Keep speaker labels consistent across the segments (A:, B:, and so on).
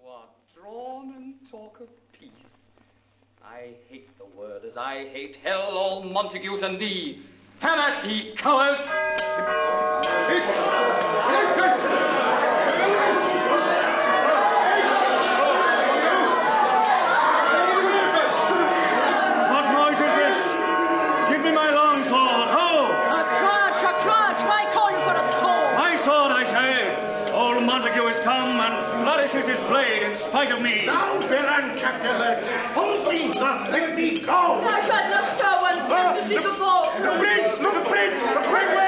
A: are drawn and talk of peace. I hate the word as I hate hell, all Montagues and thee. Come at thee, coward!
B: What noise is this? Give me my long sword, ho!
C: Trudge, why call you for a sword?
B: My sword, I say! Old Montague has come and flourishes his blade in spite of me.
D: Thou villain, Capulet! Hold me, let me go!
C: I had not straw one step to see the ball.
B: The prince! The prince! The prince!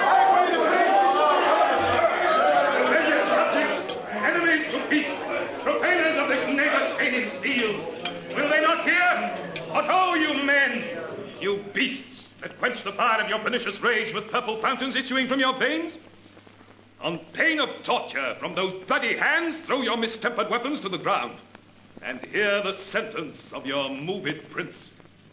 D: Rebellious subjects, enemies to peace, profaners of this neighbor-staining steel, will they not hear? What ho, you men! You beasts that quench the fire of your pernicious rage with purple fountains issuing from your veins? On pain of torture from those bloody hands, throw your mistempered weapons to the ground, and hear the sentence of your moved prince.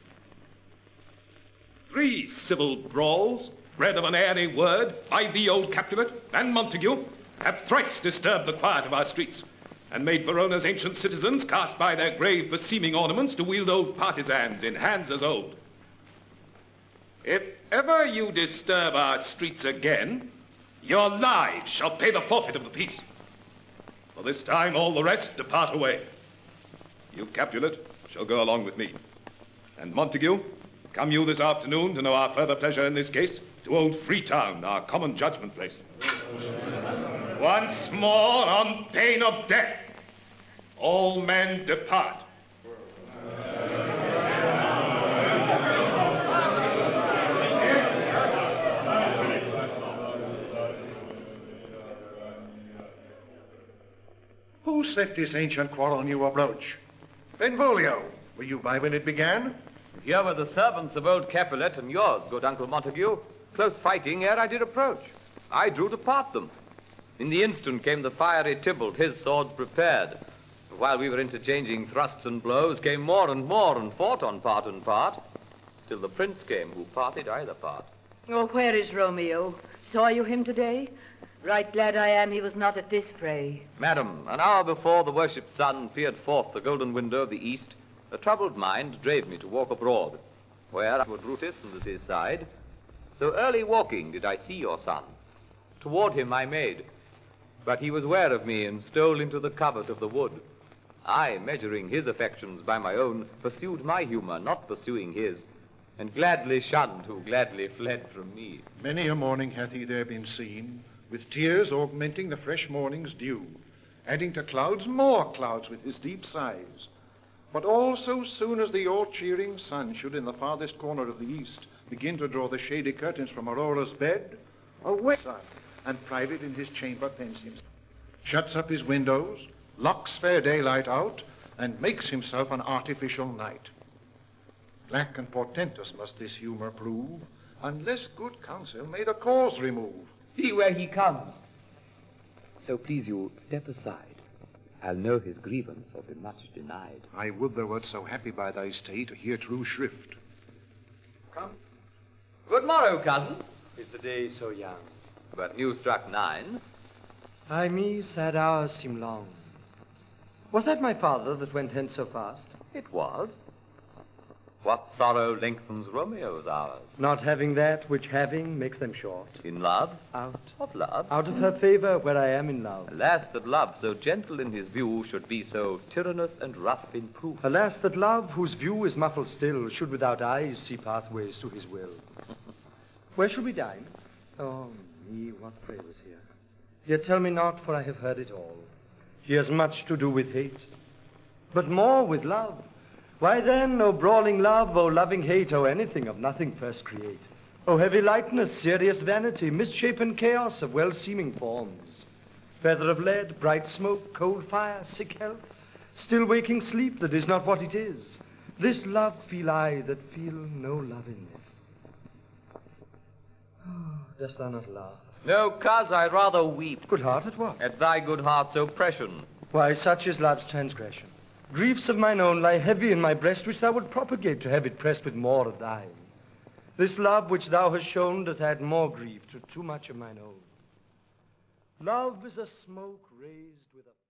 D: 3 civil brawls, bred of an airy word, by thee, old Capulet, and Montague, have thrice disturbed the quiet of our streets, and made Verona's ancient citizens cast by their grave beseeming ornaments to wield old partisans in hands as old. If ever you disturb our streets again, your lives shall pay the forfeit of the peace. For this time all the rest depart away. You, Capulet, shall go along with me. And Montague, come you this afternoon to know our further pleasure in this case to old Freetown, our common judgment place. Once more, on pain of death, all men depart.
E: Who set this ancient quarrel new abroach? Benvolio, were you by when it began?
F: Here were the servants of old Capulet and yours, good Uncle Montague. Close fighting ere I did approach. I drew to part them. In the instant came the fiery Tybalt, his sword prepared. But while we were interchanging thrusts and blows, came more and fought on part and part, till the prince came, who parted either part.
C: Oh, where is Romeo? Saw you him today? Right glad I am he was not at this fray.
F: Madam, an hour before the worshipped sun peered forth the golden window of the east, a troubled mind drave me to walk abroad, where I would rooteth from the seaside. So early walking did I see your son. Toward him I made, but he was ware of me and stole into the covert of the wood. I, measuring his affections by my own, pursued my humor, not pursuing his, and gladly shunned who gladly fled from me.
E: Many a morning hath he there been seen, with tears augmenting the fresh morning's dew, adding to clouds more clouds with his deep sighs. But all so soon as the all-cheering sun should in the farthest corner of the east begin to draw the shady curtains from Aurora's bed, away sun, and private in his chamber pens himself, shuts up his windows, locks fair daylight out, and makes himself an artificial night. Black and portentous must this humor prove, unless good counsel may the cause remove.
F: See where he comes. So please you, step aside. I'll know his grievance or be much denied.
E: I would thou wert so happy by thy stay to hear true shrift.
F: Come. Good morrow, cousin.
G: Is the day so young?
F: But new struck 9.
G: Ay me, sad hours seem long. Was that my father that went hence so fast?
F: It was. What sorrow lengthens Romeo's hours?
G: Not having that which having makes them short.
F: In love?
G: Out.
F: Of love?
G: Out of her favor where I am in love.
F: Alas, that love, so gentle in his view, should be so tyrannous and rough in proof.
G: Alas, that love, whose view is muffled still, should without eyes see pathways to his will. Where should we dine? Oh, me, what prey was here? Yet tell me not, for I have heard it all. He has much to do with hate, but more with love. Why then, O brawling love, O loving hate, O anything of nothing first create, O heavy lightness, serious vanity, misshapen chaos of well-seeming forms, feather of lead, bright smoke, cold fire, sick health, still waking sleep that is not what it is. This love feel I that feel no love in this. Oh, dost thou not laugh?
F: No, coz, I rather weep.
G: Good heart at what?
F: At thy good heart's oppression.
G: Why, such is love's transgression. Griefs of mine own lie heavy in my breast, which thou would propagate to have it pressed with more of thine. This love which thou hast shown doth add more grief to too much of mine own. Love is a smoke raised with a